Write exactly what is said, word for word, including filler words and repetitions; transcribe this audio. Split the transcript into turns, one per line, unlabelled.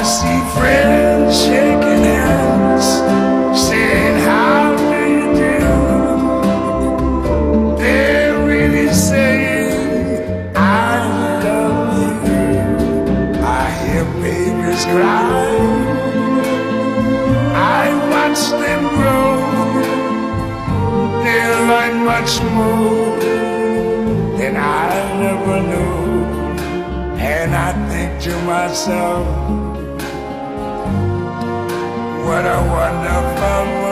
see friends shaking hands, saying how do you do. They're really saying I love you. I hear babies cry, I watch them grow. They learn much more than I never knew. And I think to myself, what a wonderful world.